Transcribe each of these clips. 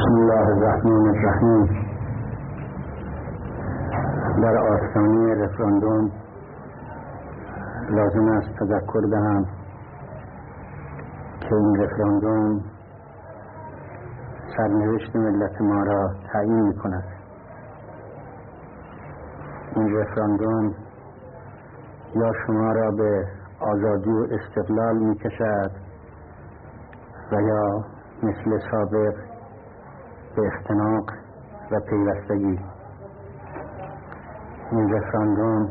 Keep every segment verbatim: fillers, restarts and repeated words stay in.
بسم الله الرحمن الرحیم. در آستانه رفراندوم لازم است تذکر دهم که این رفراندوم سرنوشت ملت ما را تعیین می کند. این رفراندوم یا شما را به آزادی و استقلال می کشد و یا مثل سابق به اختناق و پیوستگی. این رفراندوم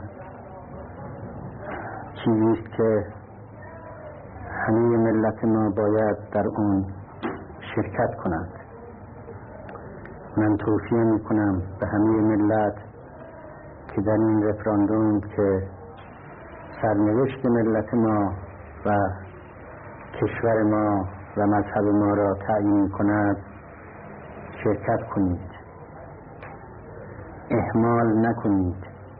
چیزی است که همه ملت ما باید در اون شرکت کنند. من توصیه می کنم به همه ملت که در این رفراندوم که سرنوشت ملت ما و کشور ما و مذهب ما را تعیین کند شرکت کنید، اهمال نکنید،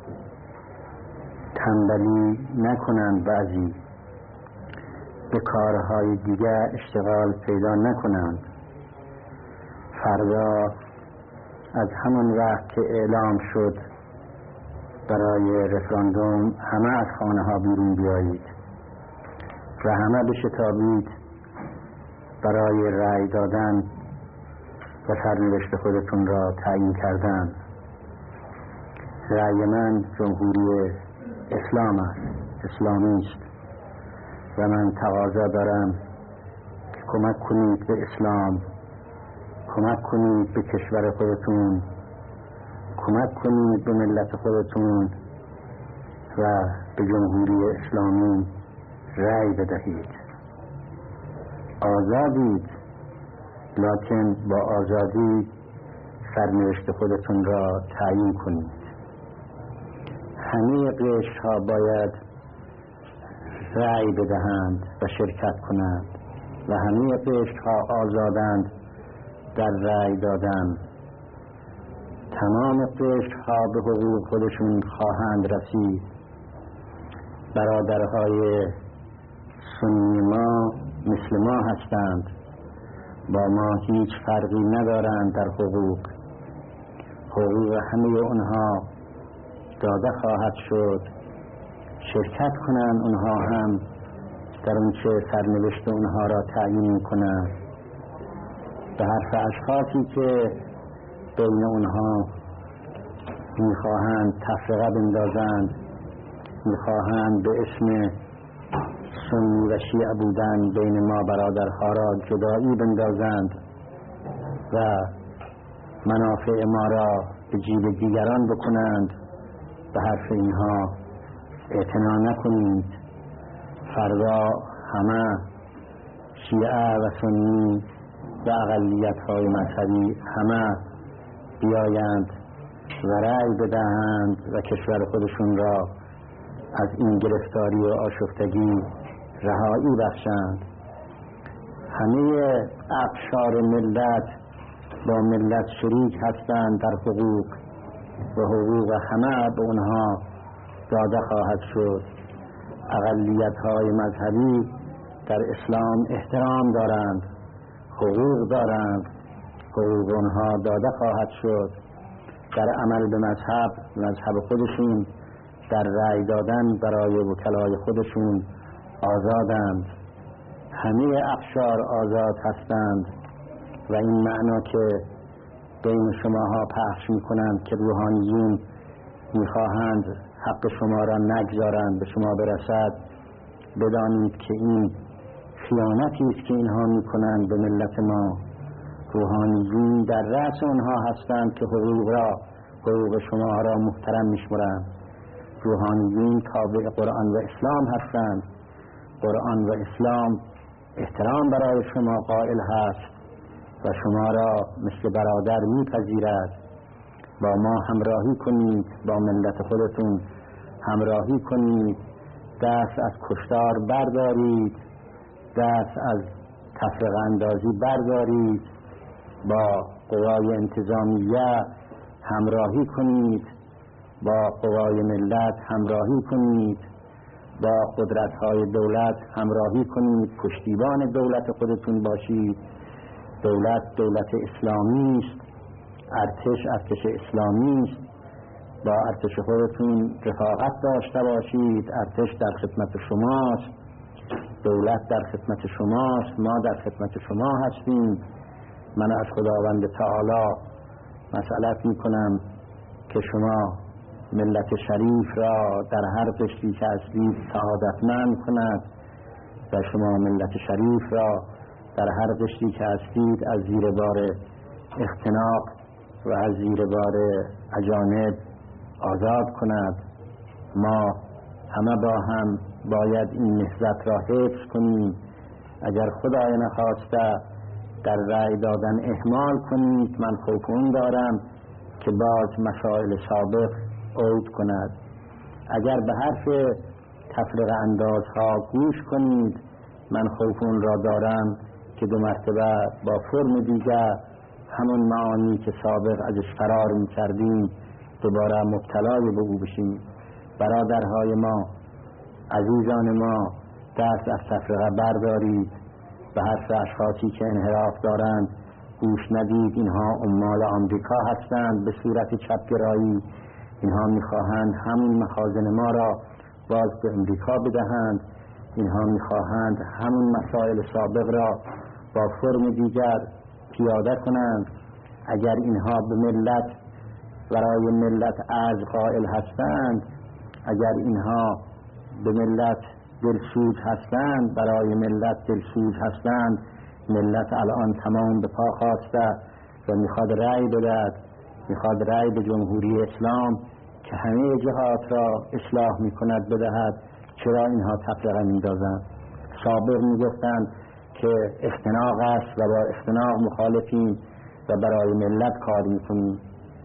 تنبلی نکنند، بعضی به کارهای دیگر اشتغال پیدا نکنند. فردا از همون وقت که اعلام شد برای رفراندوم همه از خانه ها بیرون بیایید و همه بشتابید برای رأی دادن و سرنوشت خودتون را تعیین کردن. رأی من جمهوری اسلام است، اسلامی است و من تقاضا دارم که کمک کنید به اسلام، کمک کنید به کشور خودتون، کمک کنید به ملت خودتون و به جمهوری اسلامی رأی بدهید. آزادید، لکن با آزادی سرنوشت خودتون را تعیین کنید. همه قشرها باید رأی بدهند و شرکت کنند و همه قشرها آزادند در رأی دادن. تمام قشرها به حقوق خودشون خواهند رسید. برادرهای سنی ما مثل ما هستند، با ما هیچ فرقی ندارند در حقوق. حقوق همه اونها داده خواهد شد. شرکت کنند اونها هم در اون چه سرنوشت اونها را تعیین کنند. به حرف اشخاصی که بین اونها میخواهند تفرقه بندازند، میخواهند به اسم سنی و شیعه بودن بین ما برادرها را جدایی بندازند و منافع ما را به جیب دیگران بکنند، به حرف اینها اعتنا نکنید. فردا همه شیعه و سنی و اقلیت‌های مذهبی همه بیایند و رأی بدهند و کشور خودشون را از این گرفتاری و آشفتگی رهایی بخشند. همه اقشار ملت با ملت شریک هستند در حقوق و حقوق همه به اونها داده خواهد شد. اقلیت‌های مذهبی در اسلام احترام دارند، حقوق دارند، حقوق اونها داده خواهد شد. در عمل به مذهب مذهب خودشون، در رأی دادن برای وکلای خودشون آزادند. همه اقشار آزاد هستند و این معنا که بین شماها پخش میکنند که روحانیون میخواهند حق شما را نگذارند به شما برسد، بدانید که این خیانتی است که اینها میکنند به ملت ما. روحانیون در رأس اونها هستند که حقوق را حقوق شما را محترم میشمرند. روحانیون تابع قرآن و اسلام هستند. قرآن و اسلام احترام برای شما قائل هست و شما را مثل برادر میپذیرد. با ما همراهی کنید، با ملت خودتون همراهی کنید، دست از کشتار بردارید، دست از تفرقه اندازی بردارید، با قوای انتظامیه همراهی کنید، با قوای ملت همراهی کنید، با قدرت‌های دولت همراهی کنید، پشتیبان دولت خودتون باشید دولت دولت اسلامی است، ارتش ارتش اسلامی است. با ارتش خودتون رفاقت داشته باشید. ارتش در خدمت شماست، دولت در خدمت شماست، ما در خدمت شما هستیم. من از خداوند تعالی مسئلت می کنم که شما ملت شریف را در هر قشری که هستید سعادتمند کند و شما ملت شریف را در هر قشری که هستید از زیر بار اختناق و از زیر بار اجانب آزاد کند. ما همه با هم باید این نهضت را حفظ کنیم. اگر خدای نخواسته در رأی دادن اهمال کنید، من خوف اون دارم که باز مسائل سابق عود کند. اگر به حرف تفرقه اندازها گوش کنید، من خوف اون را دارم که دو مرتبه با فرم دیگر همون معانی که سابق ازش فرار می کردیم دوباره مبتلای به او بشیم. برادرهای ما، عزیزان ما، دست از تفرقه بردارید. به حرف اشخاصی که انحراف دارند گوش ندید. اینها عمال آمریکا هستند به صورت چپگرایی. اینها میخواهند همون مخازن ما را باز به امریکا بدهند. اینها میخواهند همون مسائل سابق را با فرم دیگر پیاده کنند. اگر اینها به ملت برای ملت عرض قائل هستند، اگر اینها به ملت دلسوز هستند، برای ملت دلسوز هستند، ملت الان تمام به پا خواسته و میخواد رأی بدهد، میخواد رأی به جمهوری اسلام که همه جهات را اصلاح میکند بدهد. چرا اینها تفرقه میندازند؟ سابق میگفتند که اختناق است و با اختناق مخالفیم و برای ملت کار میکنیم.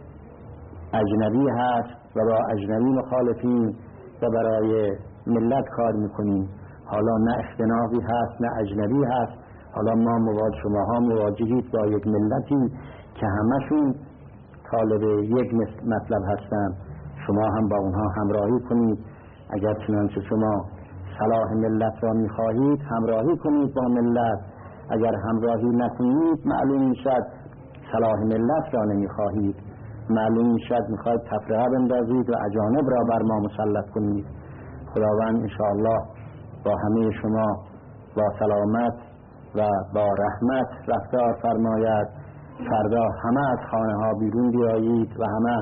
اجنبی هست و با اجنبی مخالفیم و برای ملت کار میکنیم. حالا نه اختناقی هست نه اجنبی هست. حالا ما مواجه شماها مواجهید با یک ملتی که همشون طالب یک مطلب هستند. شما هم با اونها همراهی کنید. اگر چنانچه شما صلاح ملت را میخواهید همراهی کنید با ملت. اگر همراهی نکنید معلوم میشد صلاح ملت را نمیخواهید. معلوم میشد میخواهید تفرقه بندازید و اجانب را بر ما مسلط کنید. خداوند انشاءالله با همه شما با سلامت و با رحمت رفتار فرماید. فردا همه از خانه ها بیرون بیایید و همه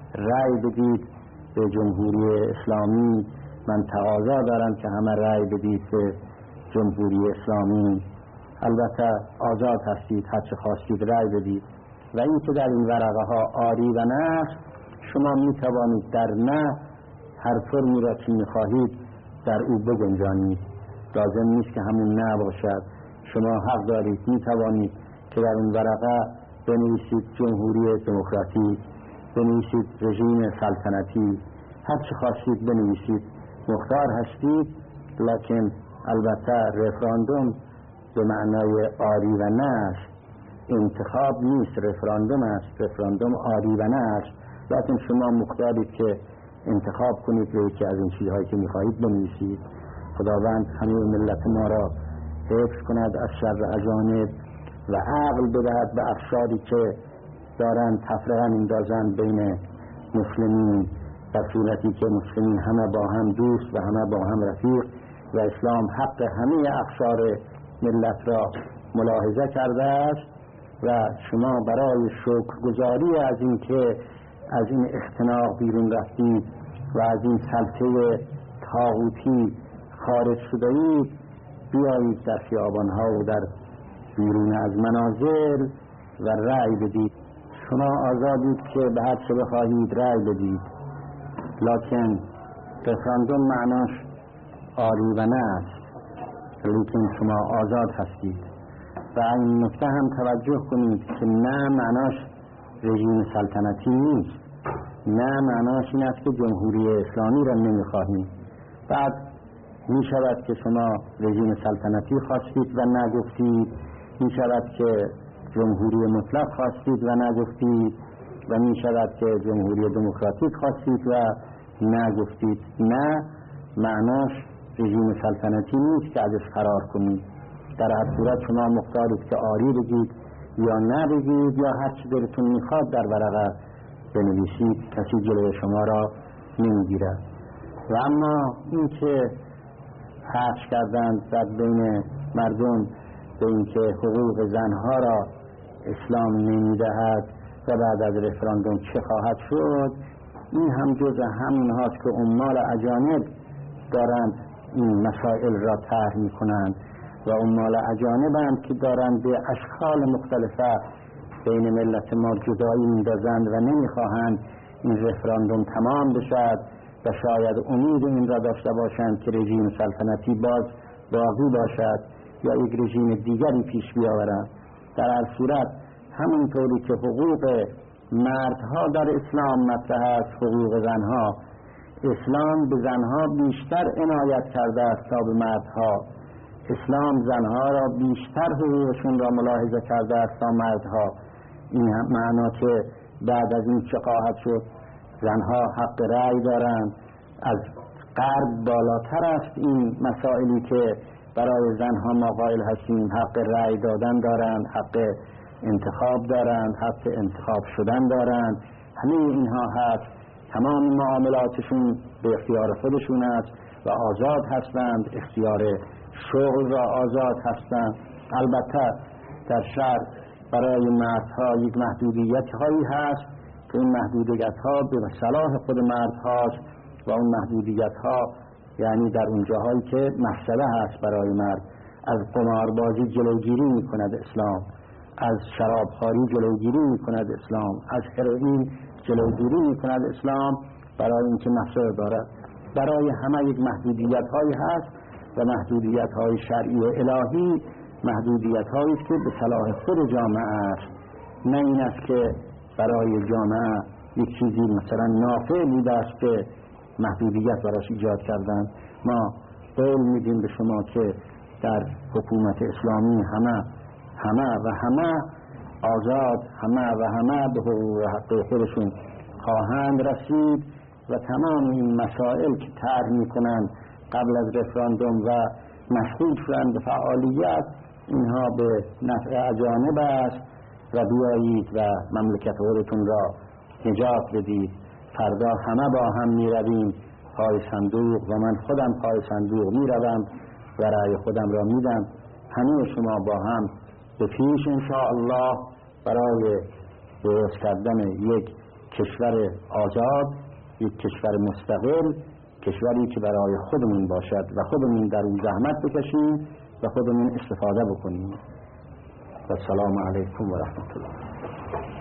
رأی بدید به جمهوری اسلامی. من تقاضا دارم که همه رأی بدید به جمهوری اسلامی. البته آزاد هستید، هر چه خواستید رأی بدید. و این که در این ورقه ها آری و نه، شما می توانید در نه هر فرمی را که می خواهید در او بگنجانید. لازم نیست که همون نه باشد. شما حق دارید، می توانید که در این ورقه بنویسید جمهوری دموکراتیک، بنویسید رژیم سلطنتی، هر چه خواستید بنویسید. مختار هستید. لکن البته رفراندوم به معنای آری و نه است، انتخاب نیست، رفراندوم است. رفراندوم آری و نه است. لکن شما مختارید که انتخاب کنید و یکی از این چیزهایی که میخواهید بنویسید. خداوند همه ملت ما را حفظ کند از شر اجانب و عقل بدهد به افرادی که دارند تفرقه میندازند بین مسلمین، در صورتی که مسلمین همه با هم دوست و همه با هم رفیق و اسلام حق همه اقشار ملت را ملاحظه کرده است. و شما برای شکرگزاری از این که از این اختناق بیرون رفتید و از این سلطه طاغوتی خارج شدید، بیایید در خیابان‌ها و در بیرون از منازل و رأی بدید. شما آزادید که به هر چه بخواهید رأی بدید، لکن رفراندوم معناش آری و نه است. لیکن شما آزاد هستید. و این نکته هم توجه کنید که نه معناش رژیم سلطنتی نیست. نه معناش این است که جمهوری اسلامی را نمیخواهیم. بعد می شود که شما رژیم سلطنتی خواستید و نگفتید، می شود که جمهوری مطلق خواستید و نگفتید، و می شود که جمهوری دموکراتیک خواستید و نگفتید. نه معناش رژیم سلطنتی نیست که ازش فرار کنید. در هر صورت شما مختارید که آری بگید یا نبگید یا هر چی دلتون میخواد در ورقه بنویسید، کسی جلوی شما را نمیگیرد. و اما این که حرف کردند در بین مردم به اینکه حقوق زنها را اسلام نمیدهد و بعد از رفراندوم چه خواهد شد، این هم جز همین هاست که عمال اجانب دارند این مسائل را طرح میکنند و عمال اجانبند که دارند به اشکال مختلفه بین ملت ما جدایی میندازند و نمیخواهند این رفراندوم تمام بشد و شاید امید این را داشته باشند که رژیم سلطنتی باز باقی باشد یا یک رژیم دیگری پیش بیاورند. در هر صورت همونطوری که حقوق مردها در اسلام مطرح است، حقوق زنها، اسلام به زنها بیشتر عنایت کرده است تا به مردها. اسلام زنها را بیشتر حقوقشون را ملاحظه کرده است تا مردها. این معنا که بعد از این چه خواهد شد؟ زنها حق رأی دارند. از غرب بالاتر است این مسائلی که برای زنها ما قائل هستیم. حق رأی دادن دارند، حق انتخاب دارند، حق انتخاب شدن دارند. همه اینها هست. تمام معاملاتشون به اختیار خودشون است و آزاد هستند. اختیار شغل را آزاد هستند. البته در شهر برای مردها یک محدودیت هایی هست که این محدودیت ها به صلاح خود مرد هاست و اون محدودیت ها یعنی در اون جاهایی که مفسده هست برای مرد. از قماربازی جلوگیری می کند اسلام، از شرابخواری جلوگیری می کند اسلام، از هروئین جلوگیری می کند اسلام برای اینکه مفسده دارد. برای همه یک محدودیت هایی هست و محدودیت های شرعی و الهی محدودیت هایی است که به صلاح خود جامعه است، نه این است که برای جامعه یک چیزی مثلا نافع بوده است که محدودیت براش ایجاد کردن. ما قول میدیم به شما که در حکومت اسلامی همه همه و همه آزاد، همه و همه به حقوق و حق خودشون خواهند رسید و تمام این مسائل که طرح میکنند قبل از رفراندوم و مشغول شدن به فعالیت، اینها به نفع اجانب است و بیایید و مملکت خودتون را نجات بدید. فردا همه با هم می رویم پای صندوق و من خودم پای صندوق می روم و رأی خودم را میدم. همه شما با هم به پیش انشاءالله برای درست کردن یک کشور آزاد، یک کشور مستقل، کشوری که برای خودمون باشد و خودمون در اون زحمت بکشیم و خودمون استفاده بکنیم. و السلام علیکم و رحمت الله.